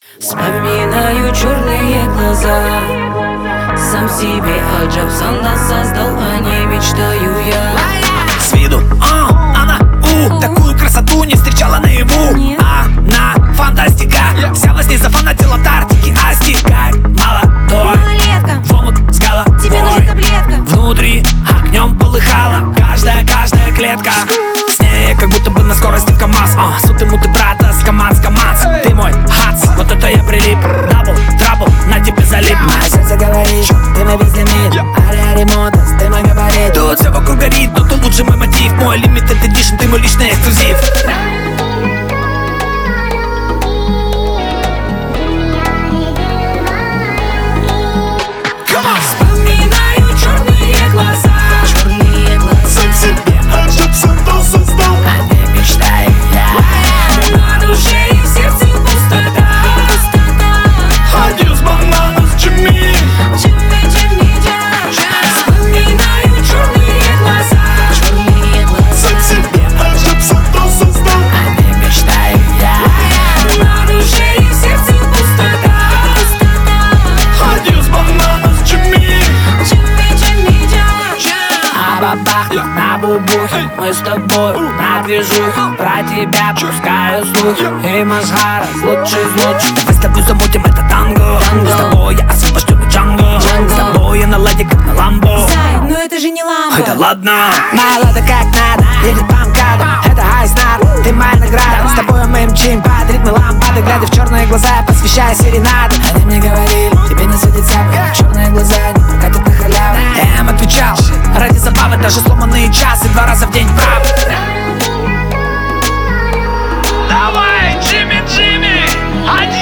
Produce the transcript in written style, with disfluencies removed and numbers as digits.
Вспоминаю черные глаза. Сам себе Аль-Джабсанда создал, о ней мечтаю я. С виду, она, такую красоту не встречала наяву. Она фантастика, вся во сне зафанатила в Арктике. Астикай, молодой, в омут с головой. Тебе нужна таблетка. Внутри огнем полыхала каждая клетка. С ней как будто бы на скорости в КамАЗ. Суты-муты, брата, скамац. Ты мой хац, вот это я прилип. Дабл, трабл, на тебе залип. Мое сердце говорит, ты мой весь лимит. Ариари Мотос, ты мой габарит. Тут все вокруг горит, но ты лучший мой мотив. Мой limited edition, ты мой личный эксклюзив. Вспоминаю черные глаза. Черные глаза. Себе Аль-Джабсанда создал, о ней мечтаю я. На душе и в сердце пустота. Адьос, бананас, Джимми. Вспоминаю черные глаза. Черные глаза. Себе Аль-Джабсанда создал, о ней мечтаю я. На душе и в сердце пустота. Адьос, бананас, Джимми. Бабах, на бубухе, мы с тобой на движухе. Про тебя пускаю слухи, и Мазхара лучший из лучших. Давай с тобой замутим это танго. С тобой я освобожденный Джанго. С тобой я на ладе, как на Ламбо. Но это же не лампа. Да ладно. Молодо как надо, едет по МКАДу. Это хайснар, ты моя награда. С тобой мы мчим под ритмы лампады. Глядя в черные глаза, я посвящаю серенады. Они мне говорили, тебе не светит сяпка. Черные глаза не прокатят на халяву. Я им отвечал, ради забавы даже сломанные часы 2 раза в день прав. Давай, Джимми,